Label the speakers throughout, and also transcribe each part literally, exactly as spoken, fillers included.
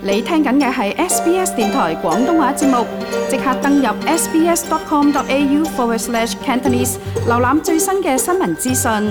Speaker 1: 你聽緊嘅係 S B S 電台廣東話節目，即刻登入 sbs.com.au forward slash Cantonese， 瀏覽最新嘅新聞資訊。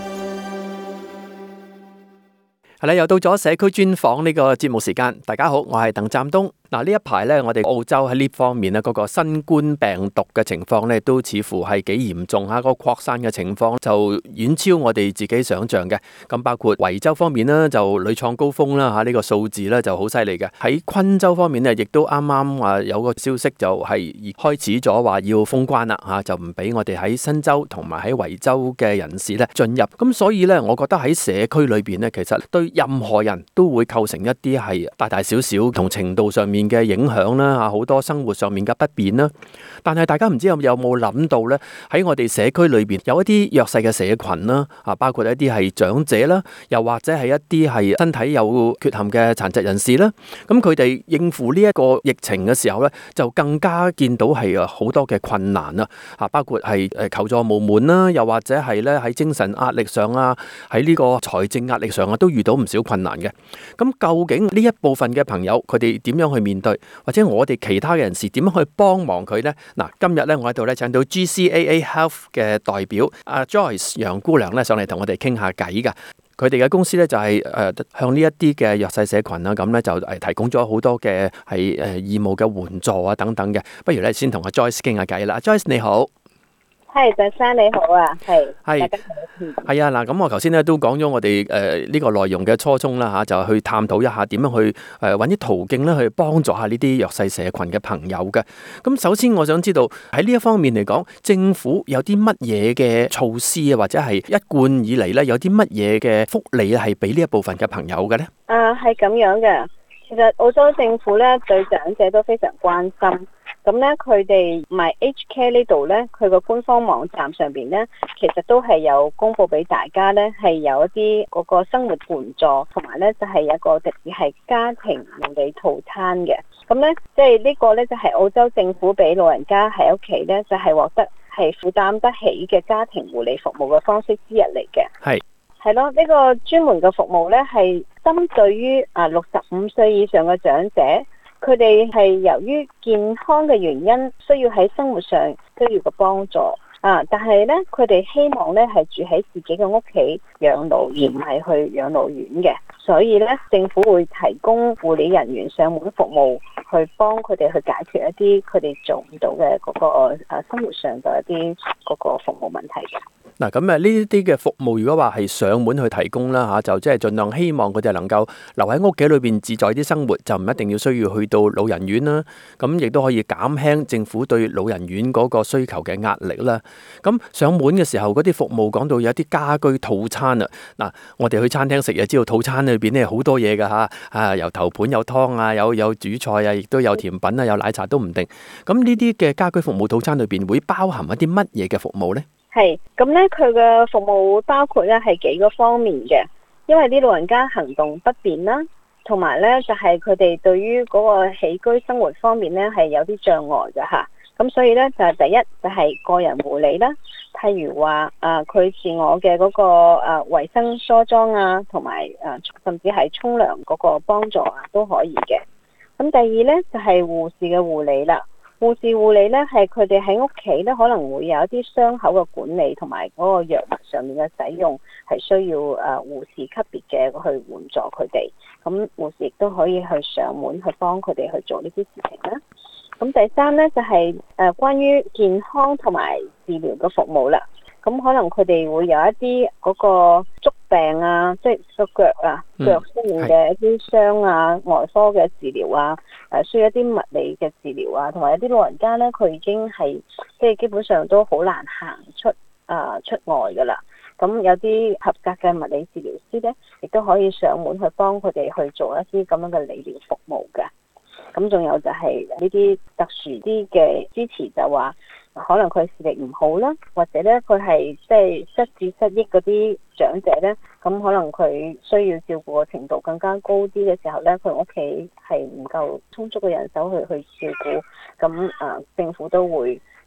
Speaker 2: 係啦，又到咗社區專訪呢個節目時間。大家好，我係鄧湛東。嗱，呢一排咧，我哋澳洲喺呢方面咧，嗰個新冠病毒嘅情況咧，都似乎係幾嚴重嚇，嗰個擴散嘅情況就遠超我哋自己想象嘅。咁包括維州方面咧，就屢創高峰啦嚇，呢個數字咧就好犀利嘅。喺昆州方面咧，亦都啱啱話有個消息就係開始咗話要封關啦嚇，就唔俾我哋喺新州同埋喺維州嘅人士咧進入。咁所以咧，我覺得喺社區裏邊咧，其實對任何人都會構成一啲係大大小小同程度上面嘅影響啦嚇，好多生活上面嘅不便啦。但係大家唔知有有冇諗到咧，喺我哋社區裏邊有一啲弱勢嘅社群啦啊，包括一啲係長者啦，又或者係一啲係身體有缺陷嘅殘疾人士啦。咁佢哋應付呢一個疫情嘅時候咧，就更加見到係啊好多嘅困難啦啊，包括係誒求助無門啦，又或者係咧喺精神壓力上啊，喺呢個財政壓力上啊，都遇到唔少困難嘅。咁究竟呢一部分嘅朋友佢哋點樣去面對，或者我哋其他嘅人士點樣去幫忙佢呢？嗱，今日咧我喺度咧請到 G C A A Health 嘅代表阿 Joyce 楊姑娘咧上嚟同我哋傾下偈噶。佢哋嘅公司咧就係誒向呢一啲嘅弱勢社群啦，咁咧就誒提供咗好多嘅係誒義務嘅援助啊等等嘅。不如咧先同阿 Joyce 傾下偈啦。Joyce 你好。
Speaker 3: 係，鄧生你好啊，係，
Speaker 2: 係，
Speaker 3: 大家好。
Speaker 2: 係啊，嗱，咁我頭先咧都講咗我哋誒呢個內容嘅初衷啦嚇，就係去探討一下點樣去誒揾啲途徑咧去幫助下呢啲弱勢社群嘅朋友嘅。咁首先我想知道喺呢一方面嚟講，政府有啲乜嘢嘅措施啊，或者係一貫以嚟咧有啲乜嘢嘅福利係俾呢一部分嘅朋友嘅咧？
Speaker 3: 啊，係咁樣嘅。其實澳洲政府咧對長者都非常關心。咁咧，佢哋 My Aged Care 呢度咧，佢個官方網站上邊咧，其實都係有公佈俾大家咧，係有一啲嗰個生活援助，同埋咧就係有一個特別係家庭護理套餐嘅。咁咧，即係呢個咧就係澳洲政府俾老人家喺屋企咧，就係獲得係負擔得起嘅家庭護理服務嘅方式之一嚟嘅。
Speaker 2: 係
Speaker 3: 係咯，呢個專門嘅服務咧係針對於啊六十五歲以上嘅長者。佢哋係由於健康嘅原因，需要喺生活上需要嘅幫助啊！但係咧，佢哋希望咧係住喺自己嘅屋企養老，而唔係去養老院嘅。所以咧，政府會提供護理人員上門服務，去幫佢哋去解決一啲佢哋做唔到嘅嗰個誒生活上嘅一啲嗰個服務問題嘅。
Speaker 2: 嗱，咁啊呢啲嘅服務，如果話係上門去提供啦嚇，就即係盡量希望佢哋能夠留喺屋企裏邊自在啲生活，就唔一定要需要去到老人院啦。咁亦都可以減輕政府對老人院嗰個需求嘅壓力啦。咁上門嘅時候，嗰啲服務講到有啲家居套餐啊。嗱，我哋去餐廳食嘢，知道套餐裏邊咧好多嘢㗎嚇，啊由頭盤有湯啊，有有主菜啊，亦都有甜品啊，有奶茶都唔定。咁呢啲嘅家居服務套餐裏邊會包含一啲乜嘢嘅服務呢？
Speaker 3: 係，咁咧佢嘅服務會包括咧係幾個方面嘅，因為啲老人家行動不便啦，同埋咧就係佢哋對於嗰個起居生活方面咧係有啲障礙嘅吓，咁所以咧就係第一就係個人護理啦，譬如話啊佢自我嘅嗰個誒衛生梳妝啊，同埋誒甚至係沖涼嗰個幫助啊都可以嘅。咁第二咧就係護士嘅護理啦。護士護理咧，係佢哋喺屋企咧，可能會有一啲傷口嘅管理，同埋嗰個藥物上面嘅使用，係需要誒護士級別嘅去援助佢哋。咁護士亦都可以去上門去幫佢哋去做呢啲事情啦。咁第三咧就係誒關於健康同埋治療嘅服務啦。咁可能佢哋會有一啲嗰個足病啊，即係個腳啊，腳出面嘅一啲傷啊，外科嘅治療啊，誒需要一啲物理嘅治療啊，同埋有啲老人家咧，佢已經係即係基本上都好難行出啊出外噶啦。咁有啲合格嘅物理治療師咧，亦都可以上門去幫佢哋去做一啲咁樣嘅理療服務嘅。咁仲有就係呢啲特殊啲嘅支持，就話可能佢視力唔好啦，或者咧佢係即係失智失憶嗰啲長者咧，咁可能佢需要照顧嘅程度更加高啲嘅時候咧，佢屋企係唔夠充足嘅人手去去照顧，咁啊政府都會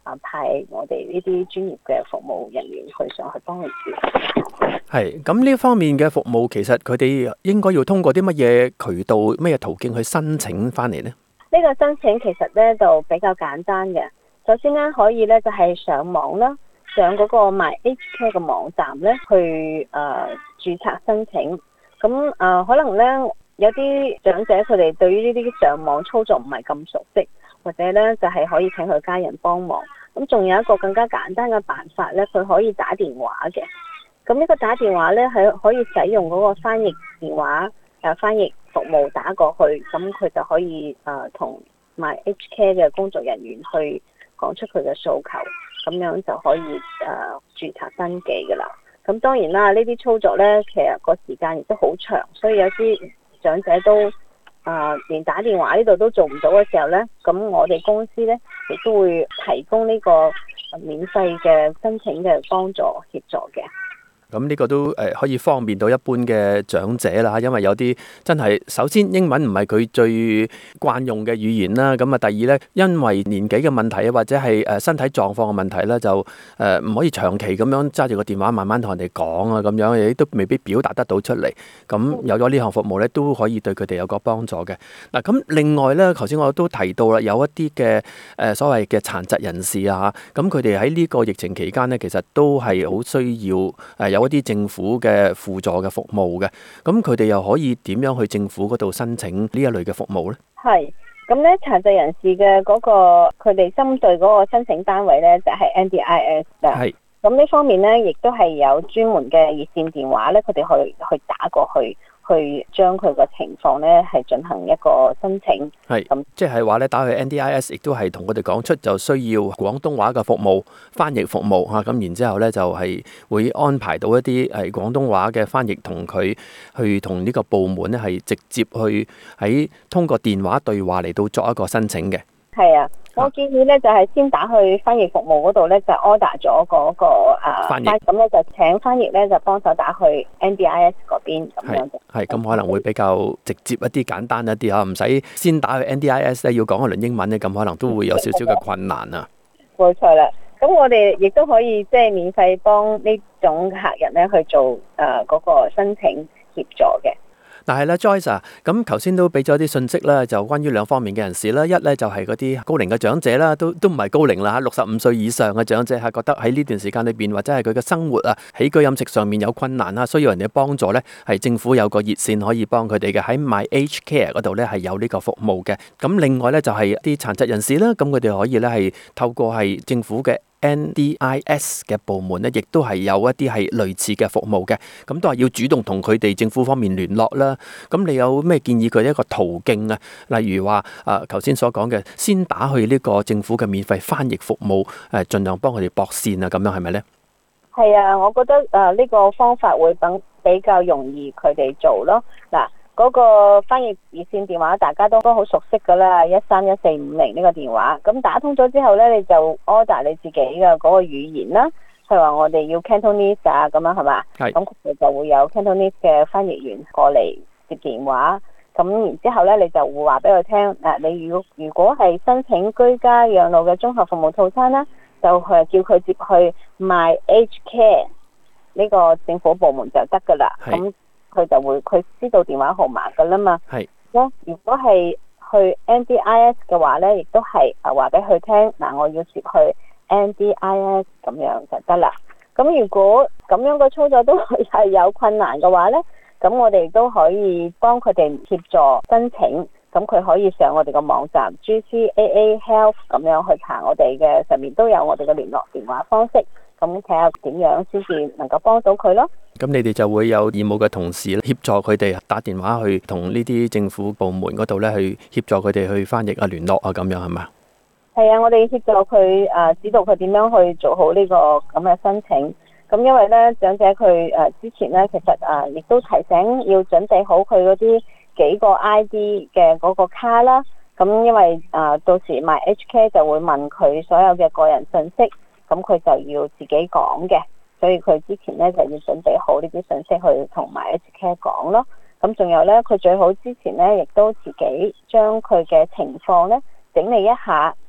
Speaker 3: 啊派我哋呢啲專業嘅服務人員去上去幫佢治。
Speaker 2: 係，咁呢方面嘅服務，其實佢哋應該要通過啲乜嘢渠道、乜嘢途徑去申請翻嚟呢？
Speaker 3: 呢個申請其實咧就比較簡單嘅。首先咧可以咧就係上網啦，上嗰個 MyAgeCare 嘅網站咧去誒、呃、註冊申請。咁誒、呃、可能咧有啲長者佢哋對於呢啲上網操作唔係咁熟悉，或者咧就係、是、可以請佢家人幫忙。咁仲有一個更加簡單嘅辦法咧，佢可以打電話嘅。咁呢個打電話咧係可以使用嗰個翻譯電話誒翻譯服務打過去，咁佢就可以誒同 MyAgeCare 嘅工作人員去講出佢嘅訴求，咁樣就可以誒、呃、註冊登記㗎啦。咁當然啦，呢啲操作咧其實個時間亦都好長，所以有啲長者都誒、呃、連打電話呢度都做唔到嘅時候咧，咁我哋公司咧亦都會提供呢個免費嘅申請嘅幫助協助嘅。
Speaker 2: 咁呢個都誒可以方便到一般嘅長者啦，因為有啲真係首先英文唔係佢最慣用嘅語言啦，咁啊第二咧，因為年紀嘅問題啊，或者係誒身體狀況嘅問題咧，就誒唔可以長期咁樣揸住個電話慢慢同人哋講啊，咁樣亦都未必表達得到出嚟。咁有咗呢項服務咧，都可以對佢哋有個幫助嘅。嗱，咁另外咧，頭先我都提到啦，有一啲嘅誒所謂嘅殘疾人士啊，咁佢哋喺呢個疫情期間咧，其實都係好需要誒有。有一啲政府嘅輔助嘅服務嘅，咁佢哋又可以點樣去政府嗰度申請呢一類嘅服務呢？
Speaker 3: 係，咁咧殘疾人士嘅嗰個佢哋針對嗰個申請單位咧就係 N D I S 啦。係，咁呢方面咧亦都係有專門嘅熱線電話咧，佢哋去去打過去。去將佢個情況咧係進行一個申請，係咁
Speaker 2: 即係話咧打去 N D I S， 亦都係同佢哋講出就需要廣東話嘅服務翻譯服務嚇，咁然之後咧就係會安排到一啲係廣東話嘅翻譯同佢去同呢個部門咧係直接去喺通過電話對話嚟到作一個申請嘅。
Speaker 3: 係啊，我建議咧就係先打去翻譯服務嗰度咧就 order 咗嗰個誒翻譯，咁咧就請翻譯咧就幫手打去 N D I S 嗰邊咁樣。
Speaker 2: 係咁可能會比較直接一啲、簡單一啲嚇，唔使先打去 N D I S 咧，要講一輪英文咧，咁可能都會有少少嘅困難啊。
Speaker 3: 冇錯啦，咁我哋亦都可以即係免費幫呢種客人咧去做誒嗰個申請協助嘅。
Speaker 2: 但係咧 Joyce 啊，咁頭先都俾咗啲信息啦，就關於兩方面嘅人士啦。一咧就係嗰啲高齡嘅長者啦，都都唔係高齡啦嚇，六十五歲以上嘅長者係覺得喺呢段時間裏邊或者係佢嘅生活啊、起居飲食上面有困難啊，需要人哋幫助咧，係政府有個熱線可以幫佢哋嘅，喺 MyAgeCare 嗰度咧係有呢個服務嘅。咁另外咧就係啲殘疾人士啦，咁佢哋可以咧係透過係政府嘅N D I S 嘅部門咧，亦都係有一啲係類似嘅服務嘅，咁都係要主動同佢哋政府方面聯絡啦。咁你有咩建議佢一個途徑啊？例如話啊，頭先所講嘅，先打去呢個政府嘅免費翻譯服務，誒，盡量幫佢哋駁線啊，咁樣係咪呢？
Speaker 3: 係啊，我覺得誒呢個方法會等比較容易佢哋做咯。嗱。嗰個翻譯熱線電話大家都都好熟悉㗎啦，一三一四五零呢個電話。咁打通咗之後呢，你就 order 你自己嘅嗰個語言啦。譬如話我哋要 Cantonese 啊，咁樣係嘛？係。咁佢就會有 Cantonese 嘅翻譯員過嚟接電話。咁然之後呢，你就會話俾佢聽，誒，你如果如果係申請居家養老嘅綜合服務套餐啦，就係叫佢接去 MyAgeCare 呢個政府部門就得㗎啦。咁佢就會佢知道電話號碼噶啦嘛。係。如果係去 N D I S 嘅話咧，亦都係誒話俾佢聽，嗱，我要接去 N D I S 咁樣就得啦。咁如果咁樣嘅操作都係有困難嘅話咧，咁我哋都可以幫佢哋協助申請。咁佢可以上我哋嘅網站 G C A A Health 咁樣去查我哋嘅，上面都有我哋嘅聯絡電話方式。咁睇下點樣先至能夠幫到佢咯。咁
Speaker 2: 你哋就會有義務嘅同事協助佢哋打電話去同呢啲政府部門嗰度咧去協助佢哋去翻譯啊、聯絡啊咁樣係嘛？
Speaker 3: 係啊，我哋協助佢誒指導佢點樣去做好呢個咁嘅申請。咁因為咧長者佢誒之前咧其實誒亦都提醒要準備好佢嗰啲幾個 I D 嘅嗰個卡啦。咁因為誒到時 MyAgeCare 就會問佢所有嘅個人信息。咁佢就要自己講嘅，所以佢之前咧就要準備好呢啲信息去同埋 MyAgeCare 講咯。咁仲有咧，佢最好之前咧亦都自己將佢嘅情況咧整理一下，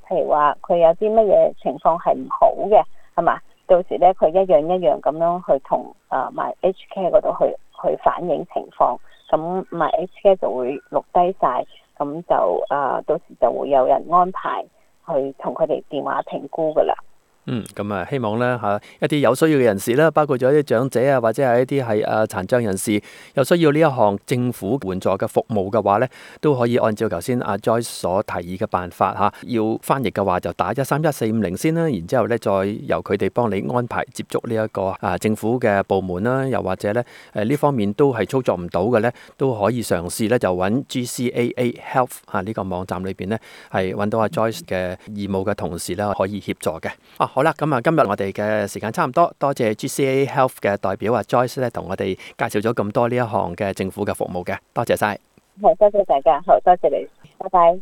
Speaker 3: 譬如話佢有啲乜嘢情況係唔好嘅，係嘛？到時咧佢一樣一樣咁樣去同啊 MyAgeCare 嗰度去去反映情況，咁 MyAgeCare 就會錄低晒，咁就啊到時就會有人安排去同佢哋電話評估噶啦。
Speaker 2: 嗯，咁啊，希望咧嚇一啲有需要嘅人士啦，包括咗一啲長者啊，或者係一啲係誒殘障人士，有需要呢一項政府援助嘅服務嘅話咧，都可以按照頭先阿 Joyce 所提議嘅辦法嚇，要翻譯嘅話就打一三一四五零先啦，然之後咧再由佢哋幫你安排接觸呢一個啊政府嘅部門啦，又或者咧誒呢方面都係操作唔到嘅咧，都可以嘗試咧就揾 G C A A Health 啊呢個網站裏邊咧係揾到阿 Joyce 嘅義務嘅同事啦，可以協助嘅。啊，好啦，咁啊，今日我哋嘅時間差唔多，多謝 G C A A Health 嘅代表阿 Joyce 咧，同我哋介紹咗咁多呢一項嘅政府嘅服務嘅，多謝晒。
Speaker 3: 好，多謝大家，好多謝你，拜拜。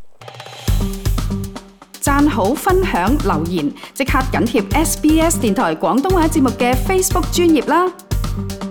Speaker 1: 讚好、分享、留言，即刻緊貼 S B S 電台廣東話節目嘅 Facebook 專頁啦！